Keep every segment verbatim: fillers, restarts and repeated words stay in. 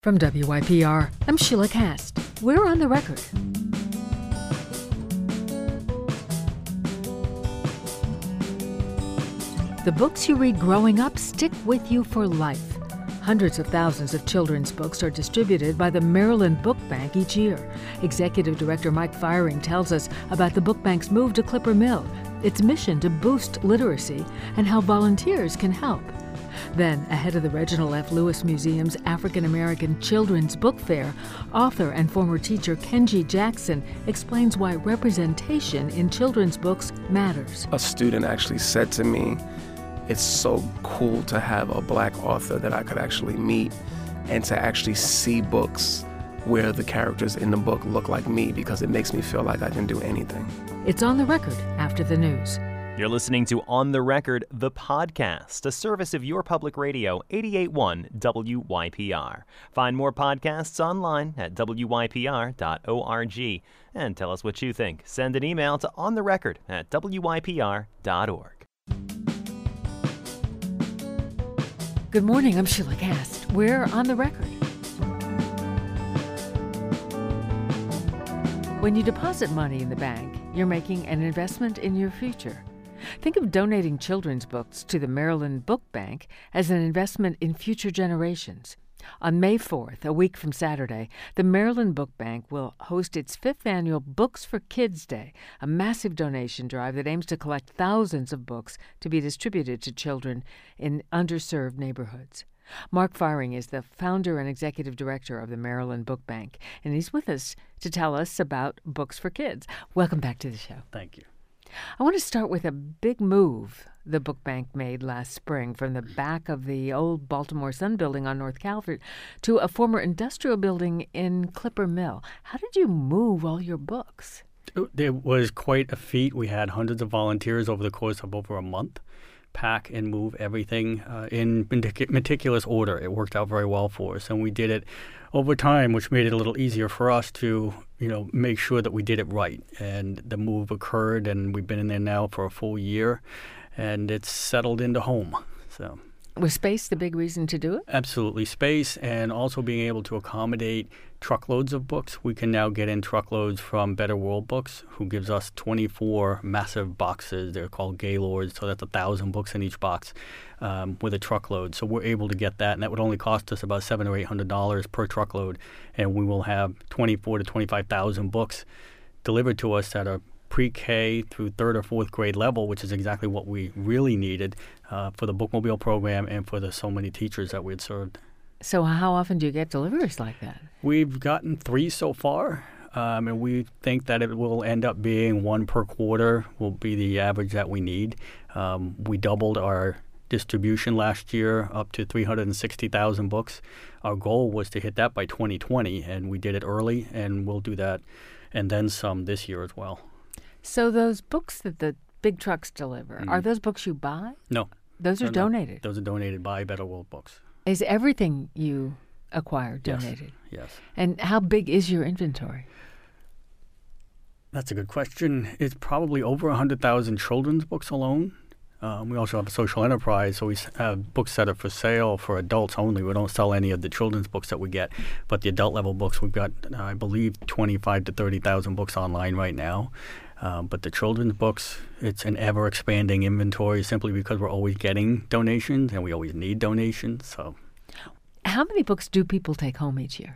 From W Y P R, I'm Sheila Cast. We're on the record. The books you read growing up stick with you for life. Hundreds of thousands of children's books are distributed by the Maryland Book Bank each year. Executive Director Mike Firing tells us about the Book Bank's move to Clipper Mill, its mission to boost literacy, and how volunteers can help. Then, ahead of the Reginald F. Lewis Museum's African American Children's Book Fair, author and former teacher Kenji Jackson explains why representation in children's books matters. A student actually said to me, "It's so cool to have a black author that I could actually meet and to actually see books where the characters in the book look like me, because it makes me feel like I can do anything." It's On the Record after the news. You're listening to On the Record, the podcast, a service of your public radio, eighty-eight point one W Y P R. Find more podcasts online at W Y P R dot org. And tell us what you think. Send an email to ontherecord at W Y P R dot org. Good morning, I'm Sheila Cast. We're On the Record. When you deposit money in the bank, you're making an investment in your future. Think of donating children's books to the Maryland Book Bank as an investment in future generations. On May fourth, a week from Saturday, the Maryland Book Bank will host its fifth annual Books for Kids Day, a massive donation drive that aims to collect thousands of books to be distributed to children in underserved neighborhoods. Mark Firing is the founder and executive director of the Maryland Book Bank, and he's with us to tell us about Books for Kids. Welcome back to the show. Thank you. I want to start with a big move the Book Bank made last spring from the back of the old Baltimore Sun building on North Calvert to a former industrial building in Clipper Mill. How did you move all your books? It was quite a feat. We had hundreds of volunteers over the course of over a month pack and move everything uh, in metic- meticulous order. It worked out very well for us, and we did it over time, which made it a little easier for us to, you know, make sure that we did it right. And the move occurred, and we've been in there now for a full year, and it's settled into home. So, was space the big reason to do it? Absolutely, space, and also being able to accommodate truckloads of books. We can now get in truckloads from Better World Books, who gives us twenty-four massive boxes. They're called Gaylords, so that's a thousand books in each box um, with a truckload. So we're able to get that, and that would only cost us about seven or eight hundred dollars per truckload, and we will have twenty-four to twenty-five thousand books delivered to us that are pre-K through third or fourth grade level, which is exactly what we really needed uh, for the Bookmobile program and for the so many teachers that we had served. So how often do you get deliveries like that? We've gotten three so far, um, and we think that it will end up being one per quarter will be the average that we need. Um, we doubled our distribution last year up to three hundred sixty thousand books. Our goal was to hit that by twenty twenty, and we did it early, and we'll do that and then some this year as well. So those books that the big trucks deliver, mm-hmm. are those books you buy? No. Those are no, donated? No. Those are donated by Better World Books. Is everything you acquire donated? Yes. yes. And how big is your inventory? That's a good question. It's probably over one hundred thousand children's books alone. Um, we also have a social enterprise, so we have books that are for sale for adults only. We don't sell any of the children's books that we get, but the adult level books, we've got, uh, I believe, twenty-five to thirty thousand books online right now. Um, but the children's books, it's an ever-expanding inventory simply because we're always getting donations and we always need donations. So, how many books do people take home each year?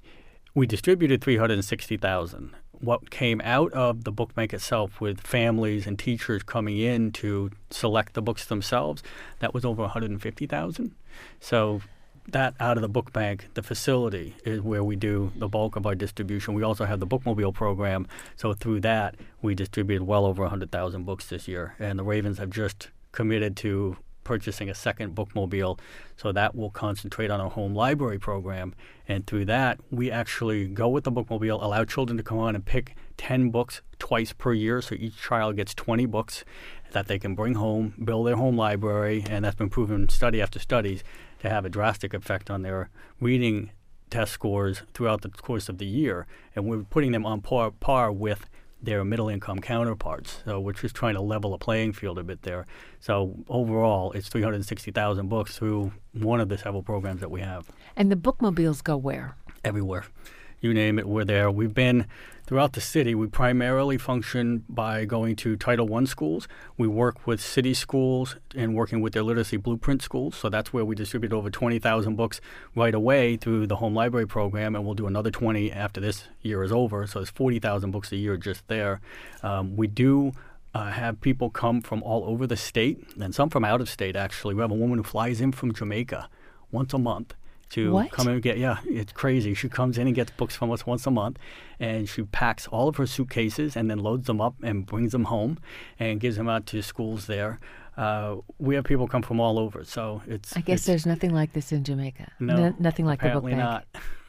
We distributed three hundred sixty thousand. What came out of the book bank itself with families and teachers coming in to select the books themselves, that was over one hundred fifty thousand. So that out of the book bank, the facility is where we do the bulk of our distribution. We also have the Bookmobile program. So through that, we distributed well over one hundred thousand books this year. And the Ravens have just committed to purchasing a second Bookmobile, so that will concentrate on our home library program. And through that, we actually go with the Bookmobile, allow children to come on and pick ten books twice per year, so each child gets twenty books that they can bring home, build their home library, and that's been proven study after studies to have a drastic effect on their reading test scores throughout the course of the year. And we're putting them on par, par with their middle-income counterparts. So we're just trying to level a playing field a bit there. So overall, it's three hundred sixty thousand books through one of the several programs that we have. And the bookmobiles go where? Everywhere. You name it, we're there. We've been throughout the city. We primarily function by going to Title One schools. We work with city schools and working with their literacy blueprint schools. So that's where we distribute over twenty thousand books right away through the home library program, and we'll do another twenty after this year is over. So there's forty thousand books a year just there. Um, we do uh, have people come from all over the state, and some from out of state, actually. We have a woman who flies in from Jamaica once a month to what? come and get, yeah, it's crazy. She comes in and gets books from us once a month, and she packs all of her suitcases and then loads them up and brings them home and gives them out to schools there. Uh, we have people come from all over, so it's... I guess it's, there's nothing like this in Jamaica. No, N- nothing like the book apparently bank. not.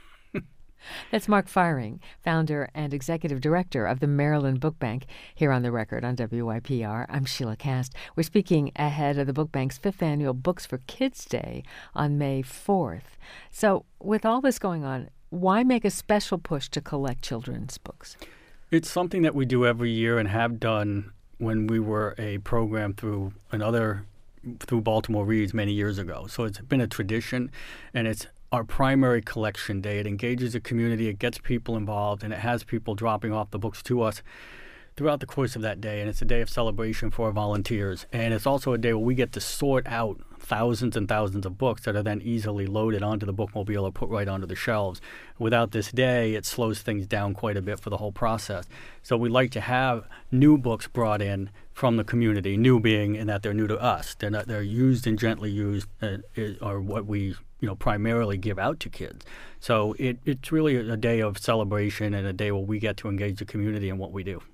That's Mark Firing, founder and executive director of the Maryland Book Bank, here on The Record on W Y P R. I'm Sheila Cast. We're speaking ahead of the Book Bank's fifth annual Books for Kids Day on May fourth. So with all this going on, why make a special push to collect children's books? It's something that we do every year and have done when we were a program through another, through Baltimore Reads many years ago. So it's been a tradition, and it's our primary collection day. It engages the community, it gets people involved, and it has people dropping off the books to us throughout the course of that day. And it's a day of celebration for our volunteers. And it's also a day where we get to sort out thousands and thousands of books that are then easily loaded onto the bookmobile or put right onto the shelves. Without this day, it slows things down quite a bit for the whole process. So we like to have new books brought in from the community, new being in that they're new to us. They're not, they're used and gently used, uh, are what we you know, primarily give out to kids. So it, it's really a day of celebration and a day where we get to engage the community in what we do.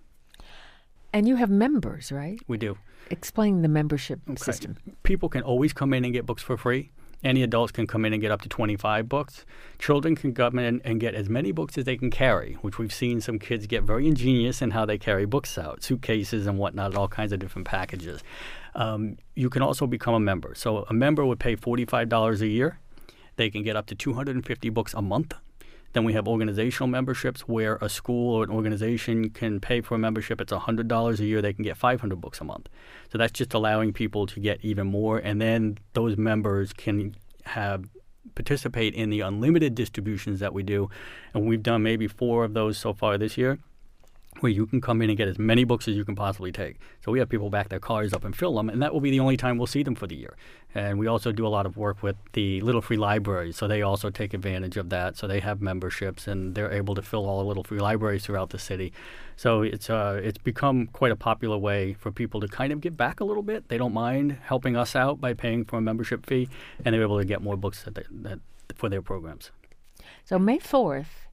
And you have members, right? We do. Explain the membership Okay. system. People can always come in and get books for free. Any adults can come in and get up to twenty-five books. Children can come in and get as many books as they can carry, which we've seen some kids get very ingenious in how they carry books out, suitcases and whatnot, all kinds of different packages. Um, you can also become a member. So a member would pay forty-five dollars a year. They can get up to two hundred fifty books a month. Then we have organizational memberships where a school or an organization can pay for a membership. It's one hundred dollars a year. They can get five hundred books a month. So that's just allowing people to get even more. And then those members can have participate in the unlimited distributions that we do. And we've done maybe four of those so far this year, where you can come in and get as many books as you can possibly take. So we have people back their cars up and fill them, and that will be the only time we'll see them for the year. And we also do a lot of work with the Little Free Libraries, so they also take advantage of that. So they have memberships, and they're able to fill all the Little Free Libraries throughout the city. So it's uh, it's become quite a popular way for people to kind of give back a little bit. They don't mind helping us out by paying for a membership fee, and they're able to get more books that they, that, for their programs. So May fourth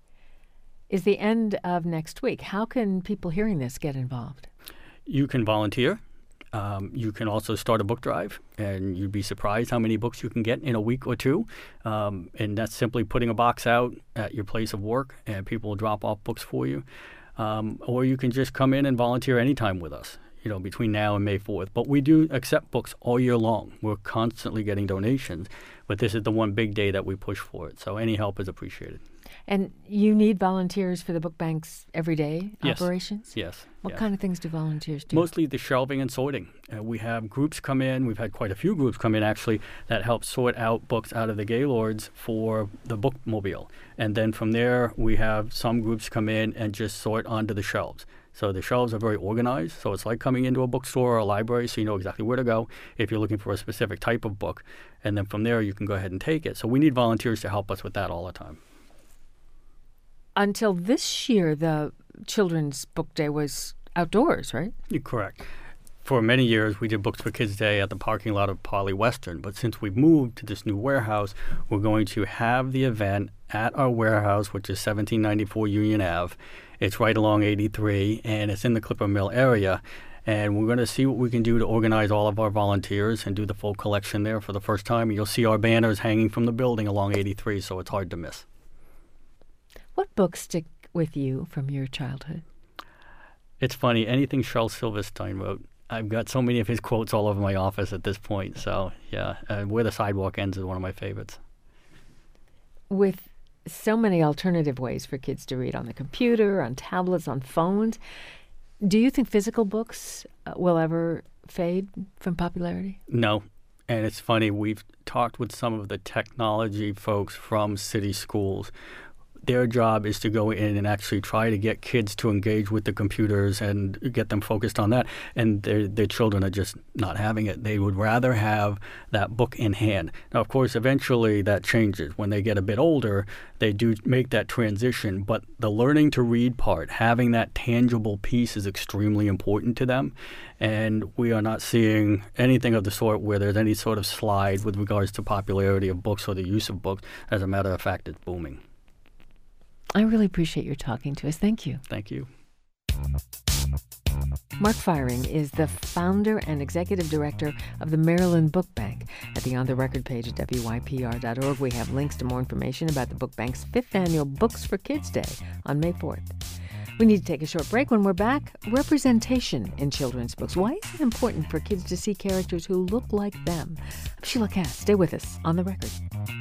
is the end of next week. How can people hearing this get involved? You can volunteer. Um, you can also start a book drive, and you'd be surprised how many books you can get in a week or two. Um, and that's simply putting a box out at your place of work, and people will drop off books for you. Um, or you can just come in and volunteer anytime with us, you know, between now and May fourth. But we do accept books all year long. We're constantly getting donations, but this is the one big day that we push for it. So any help is appreciated. And you need volunteers for the book bank's everyday Yes. operations? Yes. What yes. kind of things do volunteers do? Mostly the shelving and sorting. Uh, we have groups come in. We've had quite a few groups come in, actually, that help sort out books out of the Gaylords for the bookmobile. And then from there, we have some groups come in and just sort onto the shelves. So the shelves are very organized. So it's like coming into a bookstore or a library, so you know exactly where to go if you're looking for a specific type of book. And then from there, you can go ahead and take it. So we need volunteers to help us with that all the time. Until this year, the Children's Book Day was outdoors, right? You're correct. For many years, we did Books for Kids Day at the parking lot of Parley Western. But since we've moved to this new warehouse, we're going to have the event at our warehouse, which is seventeen ninety-four Union Avenue. It's right along eighty-three, and it's in the Clipper Mill area. And we're going to see what we can do to organize all of our volunteers and do the full collection there for the first time. You'll see our banners hanging from the building along eighty-three, so it's hard to miss. What books stick with you from your childhood? It's funny, anything Charles Silverstein wrote. I've got so many of his quotes all over my office at this point. So, yeah, uh, Where the Sidewalk Ends is one of my favorites. With so many alternative ways for kids to read on the computer, on tablets, on phones, Do you think physical books uh, will ever fade from popularity? No. And it's funny, we've talked with some of the technology folks from city schools. Their job is to go in and actually try to get kids to engage with the computers and get them focused on that. And their their children are just not having it. They would rather have that book in hand. Now, of course, eventually that changes. When they get a bit older, they do make that transition. But the learning to read part, having that tangible piece is extremely important to them. And we are not seeing anything of the sort where there's any sort of slide with regards to popularity of books or the use of books. As a matter of fact, it's booming. I really appreciate your talking to us. Thank you. Thank you. Mark Firing is the founder and executive director of the Maryland Book Bank. At the On the Record page at W Y P R dot org, we have links to more information about the Book Bank's fifth annual Books for Kids Day on May fourth. We need to take a short break. When we're back, representation in children's books. Why is it important for kids to see characters who look like them? I'm Sheila Cass. Stay with us on The Record.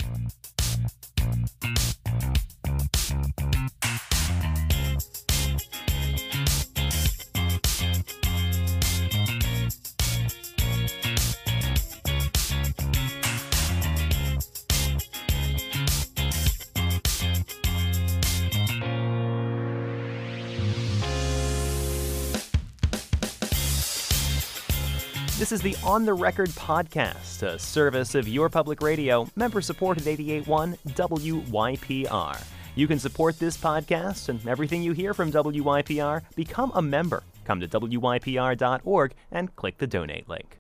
This is the On the Record podcast, a service of your public radio, member-supported eighty-eight point one W Y P R. You can support this podcast and everything you hear from W Y P R. Become a member. Come to W Y P R dot org and click the donate link.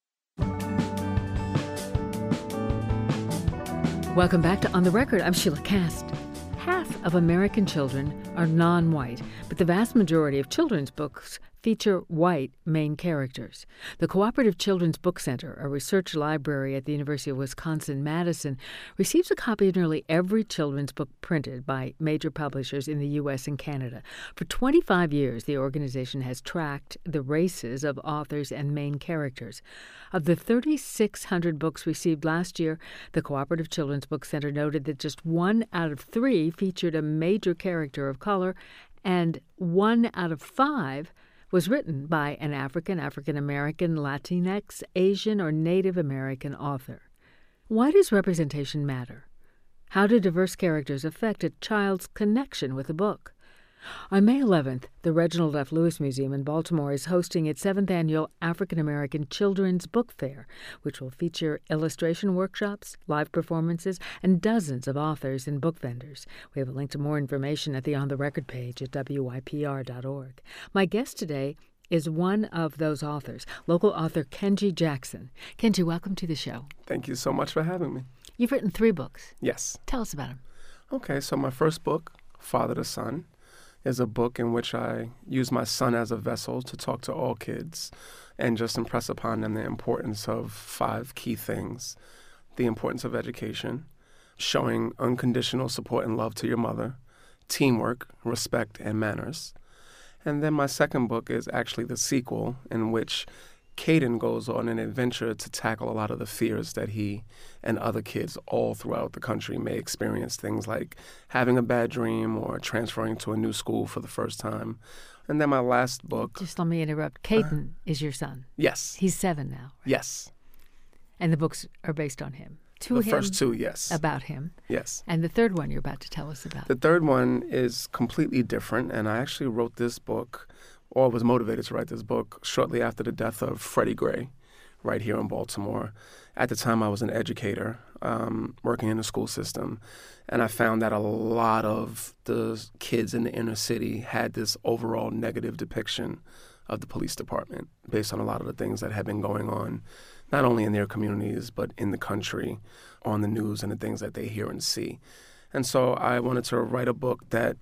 Welcome back to On the Record. I'm Sheila Cast. Half of American children are non-white, but the vast majority of children's books feature white main characters. The Cooperative Children's Book Center, a research library at the University of Wisconsin-Madison, receives a copy of nearly every children's book printed by major publishers in the U S and Canada. For twenty-five years, the organization has tracked the races of authors and main characters. Of the three thousand six hundred books received last year, the Cooperative Children's Book Center noted that just one out of three featured a major character of color, and one out of five was written by an African, African-American, Latinx, Asian, or Native American author. Why does representation matter? How do diverse characters affect a child's connection with a book? On May eleventh, the Reginald F. Lewis Museum in Baltimore is hosting its seventh annual African American Children's Book Fair, which will feature illustration workshops, live performances, and dozens of authors and book vendors. We have a link to more information at the On the Record page at W Y P R dot org. My guest today is one of those authors, local author Kenji Jackson. Kenji, welcome to the show. Thank you so much for having me. You've written three books. Yes. Tell us about them. Okay, so my first book, Father to Son, is a book in which I use my son as a vessel to talk to all kids and just impress upon them the importance of five key things. The importance of education, showing unconditional support and love to your mother, teamwork, respect, and manners. And then my second book is actually the sequel, in which Caden goes on an adventure to tackle a lot of the fears that he and other kids all throughout the country may experience, things like having a bad dream or transferring to a new school for the first time. And then my last book... Just let me interrupt. Caden uh, is your son. Yes. He's seven now. Right? Yes. And the books are based on him. To the him, first two, yes. About him. Yes. And the third one you're about to tell us about. The third one is completely different, and I actually wrote this book, or was motivated to write this book, shortly after the death of Freddie Gray, right here in Baltimore. At the time, I was an educator um, working in the school system, and I found that a lot of the kids in the inner city had this overall negative depiction of the police department based on a lot of the things that had been going on, not only in their communities, but in the country, on the news and the things that they hear and see. And so I wanted to write a book that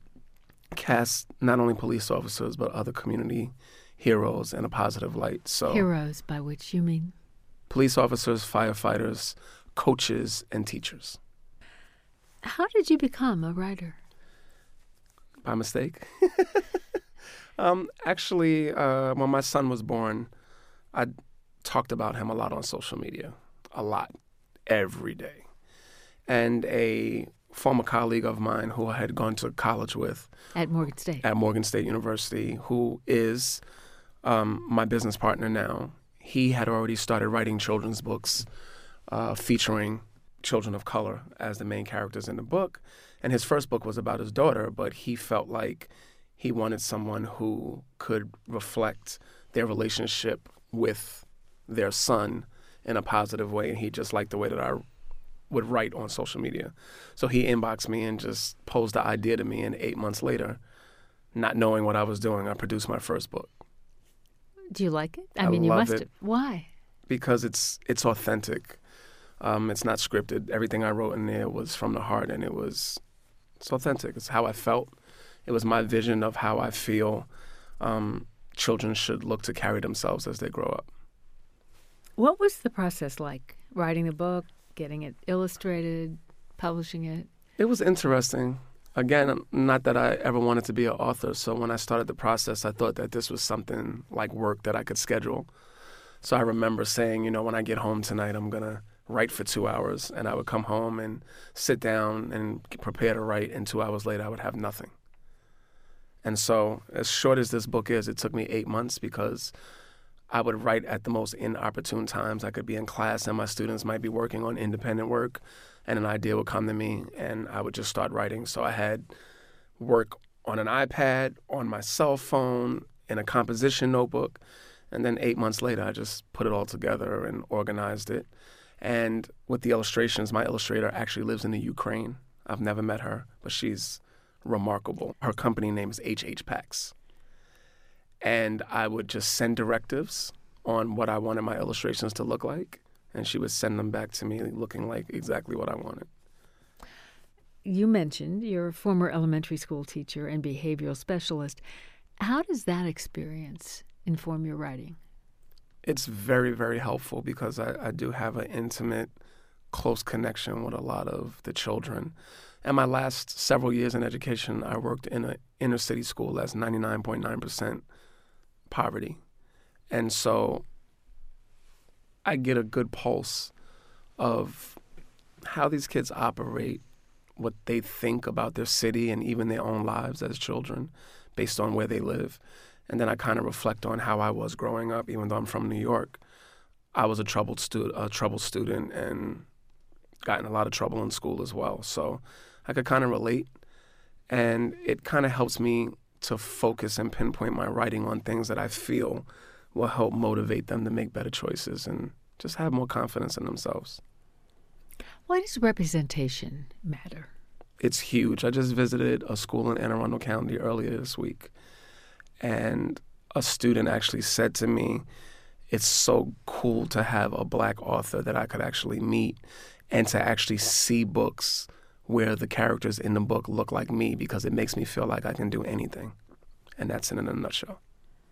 casts not only police officers, but other community heroes in a positive light. So heroes, by which you mean? Police officers, firefighters, coaches, and teachers. How did you become a writer? By mistake. um, actually, uh, when my son was born, I talked about him a lot on social media, a lot, every day. And a former colleague of mine who I had gone to college with. At Morgan State. At Morgan State University, who is um, my business partner now, he had already started writing children's books uh, featuring children of color as the main characters in the book. And his first book was about his daughter, but he felt like he wanted someone who could reflect their relationship with their son in a positive way. And he just liked the way that I would write on social media. So he inboxed me and just posed the idea to me. And eight months later, not knowing what I was doing, I produced my first book. Do you like it? I, I mean, you love must it. have. Why? Because it's it's authentic. Um, it's not scripted. Everything I wrote in there was from the heart, and it was it's authentic. It's how I felt. It was my vision of how I feel um, children should look to carry themselves as they grow up. What was the process like? Writing the book, getting it illustrated, publishing it? It was interesting. Again, not that I ever wanted to be an author, so when I started the process, I thought that this was something like work that I could schedule. So I remember saying, you know, when I get home tonight, I'm going to write for two hours, and I would come home and sit down and prepare to write, and two hours later, I would have nothing. And so as short as this book is, it took me eight months because I would write at the most inopportune times. I could be in class, and my students might be working on independent work, and an idea would come to me, and I would just start writing. So I had work on an iPad, on my cell phone, in a composition notebook, and then eight months later, I just put it all together and organized it. And with the illustrations, my illustrator actually lives in the Ukraine. I've never met her, but she's remarkable. Her company name is H H Packs. And I would just send directives on what I wanted my illustrations to look like, and she would send them back to me looking like exactly what I wanted. You mentioned you're a former elementary school teacher and behavioral specialist. How does that experience inform your writing? It's very, very helpful because I, I do have an intimate, close connection with a lot of the children. And my last several years in education, I worked in an inner city school that's ninety-nine point nine percent poverty. And so I get a good pulse of how these kids operate, what they think about their city and even their own lives as children based on where they live. And then I kind of reflect on how I was growing up, even though I'm from New York. I was a troubled, stu- a troubled student and got in a lot of trouble in school as well. So I could kind of relate. And it kind of helps me to focus and pinpoint my writing on things that I feel will help motivate them to make better choices and just have more confidence in themselves. Why does representation matter? It's huge. I just visited a school in Anne Arundel County earlier this week, and a student actually said to me, it's so cool to have a black author that I could actually meet and to actually see books where the characters in the book look like me, because it makes me feel like I can do anything. And that's it in a nutshell.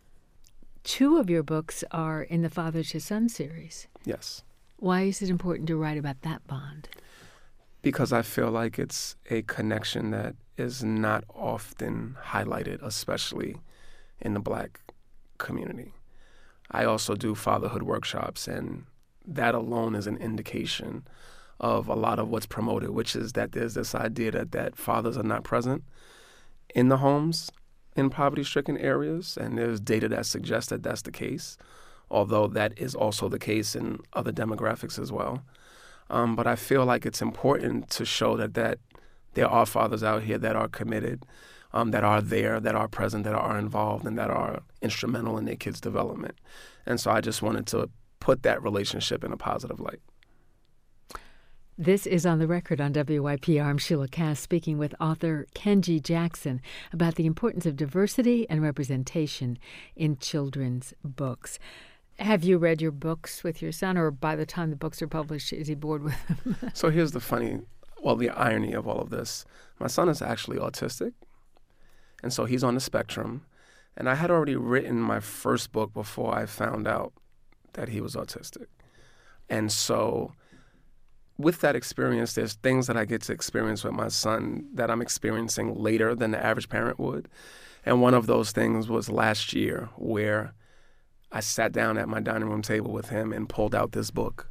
Two of your books are in the Father to Son series. Yes. Why is it important to write about that bond? Because I feel like it's a connection that is not often highlighted, especially in the black community. I also do fatherhood workshops, and that alone is an indication of a lot of what's promoted, which is that there's this idea that, that fathers are not present in the homes in poverty-stricken areas, and there's data that suggests that that's the case, although that is also the case in other demographics as well. Um, but I feel like it's important to show that, that there are fathers out here that are committed, um, that are there, that are present, that are involved, and that are instrumental in their kids' development. And so I just wanted to put that relationship in a positive light. This is On the Record on W Y P R. I'm Sheila Cass speaking with author Kenji Jackson about the importance of diversity and representation in children's books. Have you read your books with your son, or by the time the books are published, is he bored with them? So here's the funny, well, the irony of all of this. My son is actually autistic, and so he's on the spectrum. And I had already written my first book before I found out that he was autistic. And so with that experience, there's things that I get to experience with my son that I'm experiencing later than the average parent would. And one of those things was last year, where I sat down at my dining room table with him and pulled out this book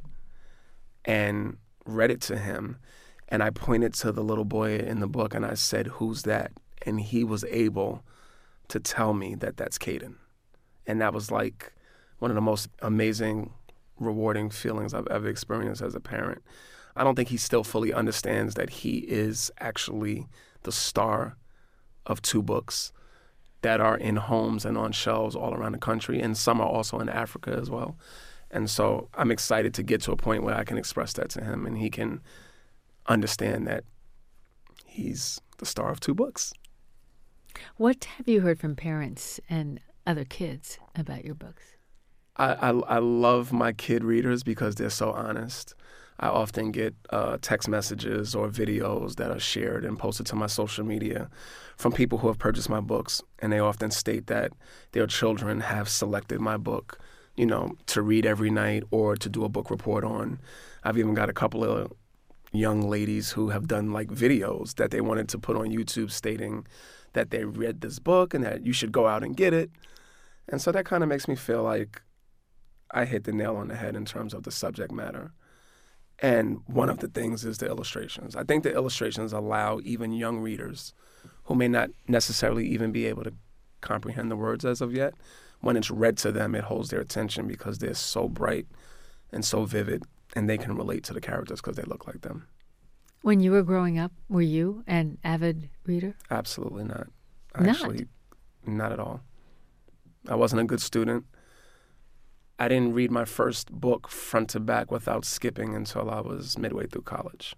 and read it to him. And I pointed to the little boy in the book and I said, "Who's that?" And he was able to tell me that that's Caden. And that was like one of the most amazing, rewarding feelings I've ever experienced as a parent. I don't think he still fully understands that he is actually the star of two books that are in homes and on shelves all around the country, and some are also in Africa as well. And so I'm excited to get to a point where I can express that to him and he can understand that he's the star of two books. What have you heard from parents and other kids about your books? I, I, I love my kid readers because they're so honest. I often get uh, text messages or videos that are shared and posted to my social media from people who have purchased my books, and they often state that their children have selected my book, you know, to read every night or to do a book report on. I've even got a couple of young ladies who have done like videos that they wanted to put on YouTube stating that they read this book and that you should go out and get it. And so that kind of makes me feel like I hit the nail on the head in terms of the subject matter. And one of the things is the illustrations. I think the illustrations allow even young readers who may not necessarily even be able to comprehend the words as of yet, when it's read to them, it holds their attention because they're so bright and so vivid, and they can relate to the characters because they look like them. When you were growing up, were you an avid reader? Absolutely not. Not? Actually, not at all. I wasn't a good student. I didn't read my first book front to back without skipping until I was midway through college.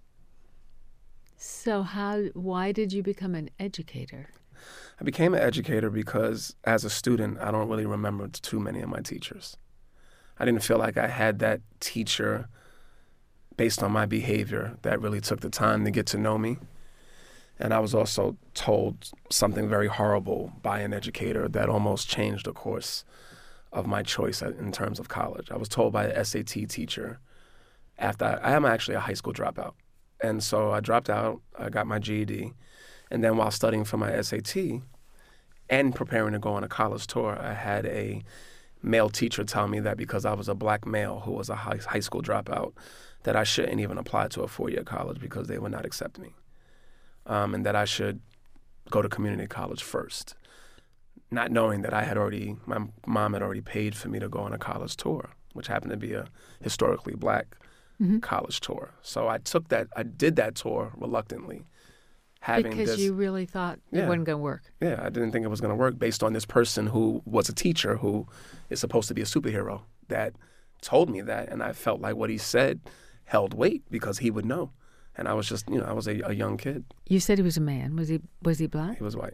So how? Why did you become an educator? I became an educator because as a student, I don't really remember too many of my teachers. I didn't feel like I had that teacher based on my behavior that really took the time to get to know me. And I was also told something very horrible by an educator that almost changed the course of my choice in terms of college. I was told by an S A T teacher after I, I am actually a high school dropout. And so I dropped out, I got my G E D, and then while studying for my S A T and preparing to go on a college tour, I had a male teacher tell me that because I was a black male who was a high, high school dropout, that I shouldn't even apply to a four-year college because they would not accept me, um, and that I should go to community college first. Not knowing that I had already, my mom had already paid for me to go on a college tour, which happened to be a historically black mm-hmm. college tour. So I took that, I did that tour reluctantly. Having because this, you really thought yeah, it wasn't going to work. Yeah, I didn't think it was going to work based on this person who was a teacher who is supposed to be a superhero that told me that. And I felt like what he said held weight because he would know. And I was just, you know, I was a, a young kid. You said he was a man. Was he, was he black? He was white.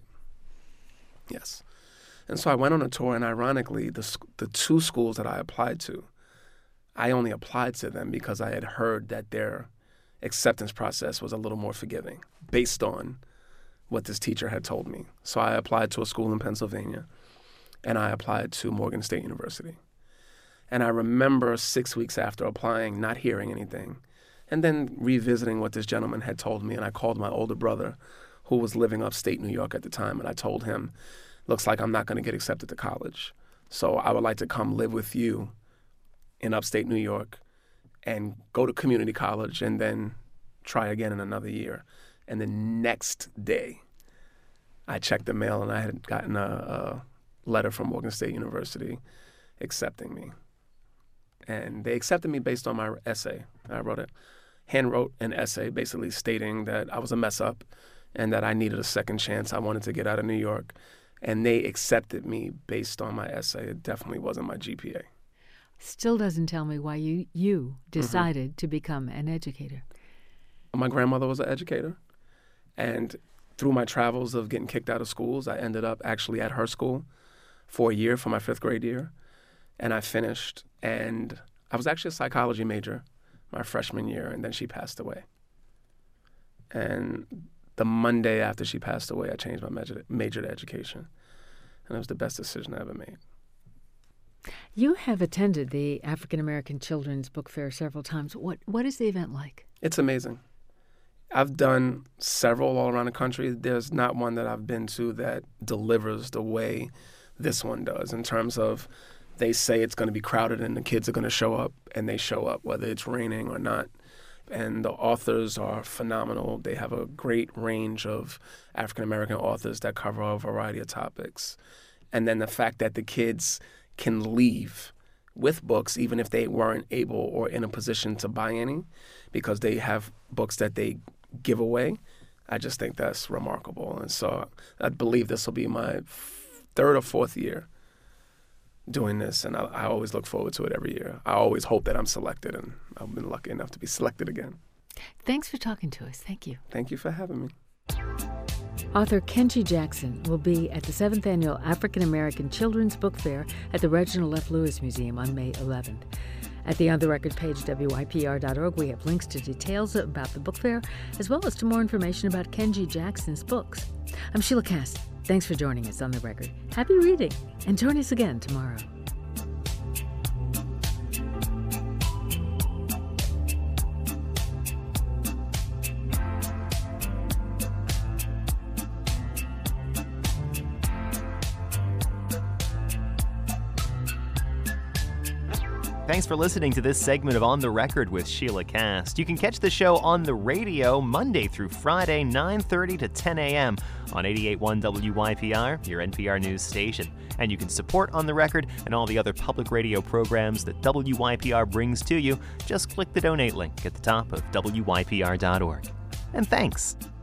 Yes. And so I went on a tour, and ironically, the the two schools that I applied to, I only applied to them because I had heard that their acceptance process was a little more forgiving based on what this teacher had told me. So I applied to a school in Pennsylvania, and I applied to Morgan State University. And I remember six weeks after applying, not hearing anything, and then revisiting what this gentleman had told me, and I called my older brother, who was living upstate New York at the time, and I told him, looks like I'm not going to get accepted to college. So I would like to come live with you in upstate New York and go to community college and then try again in another year. And the next day, I checked the mail and I had gotten a, a letter from Morgan State University accepting me. And they accepted me based on my essay. I wrote a, hand wrote an essay basically stating that I was a mess up and that I needed a second chance. I wanted to get out of New York. And they accepted me based on my essay. It definitely wasn't my G P A. Still doesn't tell me why you, you decided mm-hmm. to become an educator. My grandmother was an educator. And through my travels of getting kicked out of schools, I ended up actually at her school for a year, for my fifth grade year. And I finished. And I was actually a psychology major my freshman year, and then she passed away. And the Monday after she passed away, I changed my major, major to education. And it was the best decision I ever made. You have attended the African American Children's Book Fair several times. What What is the event like? It's amazing. I've done several all around the country. There's not one that I've been to that delivers the way this one does in terms of they say it's going to be crowded and the kids are going to show up, and they show up whether it's raining or not. And the authors are phenomenal. They have a great range of African-American authors that cover a variety of topics. And then the fact that the kids can leave with books, even if they weren't able or in a position to buy any, because they have books that they give away. I just think that's remarkable. And so I believe this will be my third or fourth year doing this, and I, I always look forward to it every year. I always hope that I'm selected, and I've been lucky enough to be selected again. Thanks for talking to us. Thank you. Thank you for having me. Author Kenji Jackson will be at the seventh Annual African American Children's Book Fair at the Reginald F. Lewis Museum on May eleventh. At the On the Record page, W Y P R dot org, we have links to details about the book fair, as well as to more information about Kenji Jackson's books. I'm Sheila Cass. Thanks for joining us on The Record. Happy reading, and join us again tomorrow. Thanks for listening to this segment of On the Record with Sheila Cass. You can catch the show on the radio Monday through Friday, nine thirty to ten a.m. on eighty-eight point one W Y P R, your N P R news station. And you can support On the Record and all the other public radio programs that W Y P R brings to you. Just click the donate link at the top of W Y P R dot org. And thanks.